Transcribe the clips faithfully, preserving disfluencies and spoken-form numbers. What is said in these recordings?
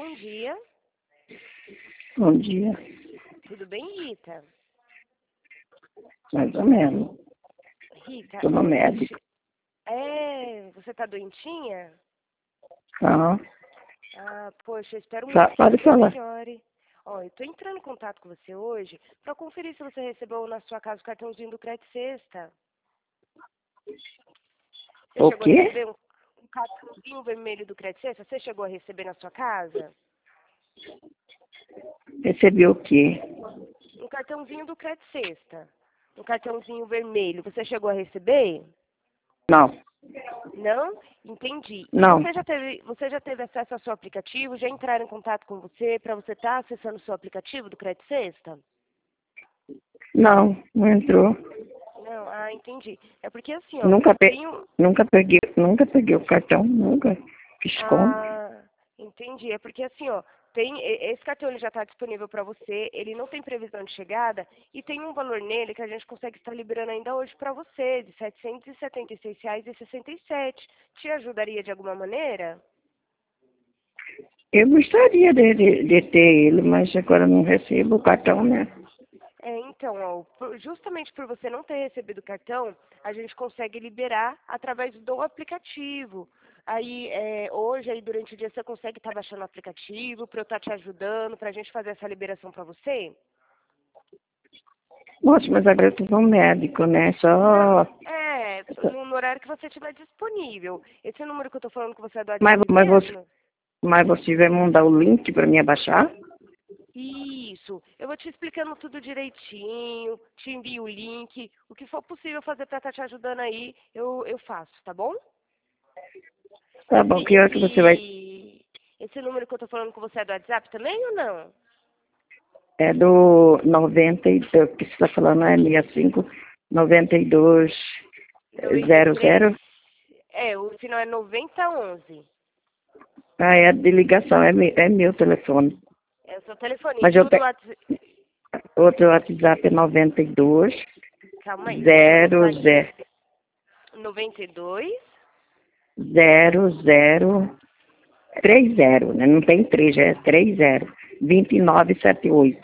bom dia. Bom dia. Tudo bem, Rita? Mais ou menos. Rita, Estou no é, médico. é, você tá doentinha? Ah, Ah, poxa, eu espero muito fa- que pode você falar. melhore. Ó, eu tô entrando em contato com você hoje para conferir se você recebeu na sua casa o cartãozinho do Crédito Sexta. Você O chegou a quê? receber um, um cartãozinho vermelho do Crédito Sexta? Você chegou a receber na sua casa? Recebi o quê? Um cartãozinho do Crédito Sexta. Um cartãozinho vermelho. Você chegou a receber? Não, Não? Entendi. E não, você já teve, você já teve acesso ao seu aplicativo? Já entraram em contato com você para você estar acessando o seu aplicativo do Crédito Sexta? não, não entrou. Não, ah, entendi. É porque assim, ó, Nunca, pe... tem um. nunca, peguei, nunca peguei o cartão, nunca fiz compra. Ah, entendi. É porque assim, ó, tem e- esse cartão ele já está disponível para você, ele não tem previsão de chegada e tem um valor nele que a gente consegue estar liberando ainda hoje para você, de setecentos e setenta e seis reais e sessenta e sete. Te ajudaria de alguma maneira? Eu gostaria de, de, de ter ele, mas agora não recebo o cartão, né? É, então, ó, por- justamente por você não ter recebido o cartão, a gente consegue liberar através do aplicativo. Aí, é, hoje, aí, durante o dia, você consegue estar baixando o aplicativo para eu estar te ajudando, para a gente fazer essa liberação para você? Nossa, mas agora eu tô no médico, né? Não, Só. é, no, no horário que você estiver disponível. Esse número que eu estou falando com você é do Mas, WhatsApp mas, você, mesmo? mas você vai mandar o link para mim abaixar? Isso, eu vou te explicando tudo direitinho, te envio o link, o que for possível fazer para estar te ajudando aí, eu, eu faço, tá bom? Tá Esse, bom, que hora que você vai. esse, esse número que eu tô falando com você é do WhatsApp também ou não? É do noventa e dois, que você está falando é sessenta e cinco, noventa e dois, noventa e zero três. zero. É, o final é noventa onze. Ah, é de ligação, é, me- é meu telefone. É o seu telefone. Mas E eu o do tenho. WhatsApp. Outro WhatsApp é noventa e dois, Calma aí, deixa eu zero anotar aqui. zero, noventa e dois, zero zero, três zero, né? Não tem três, é três zero, vinte e nove setenta e oito.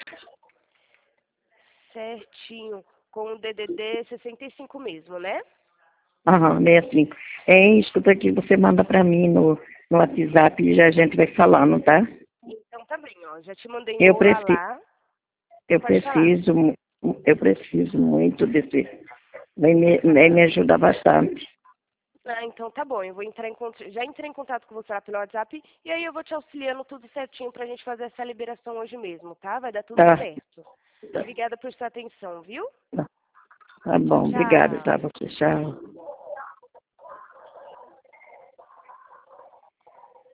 certinho. Com o D D D sessenta e cinco mesmo, né? Aham, sessenta e cinco. É, escuta aqui, você manda para mim no, no WhatsApp e já a gente vai falando, tá? Então tá bem, ó. Já te mandei Eu no preciso, Olalá. eu Pode falar. preciso, mu- eu preciso muito desse, vai me, vai me ajudar bastante. Ah, então tá bom. Eu vou entrar em contato. Já entrei em contato com você lá pelo WhatsApp e aí eu vou te auxiliando tudo certinho pra gente fazer essa liberação hoje mesmo, tá? Vai dar tudo Tá, certo. Obrigada por sua atenção, viu? tá, tá Tchau, bom, obrigada, tá, tchau. você, tchau.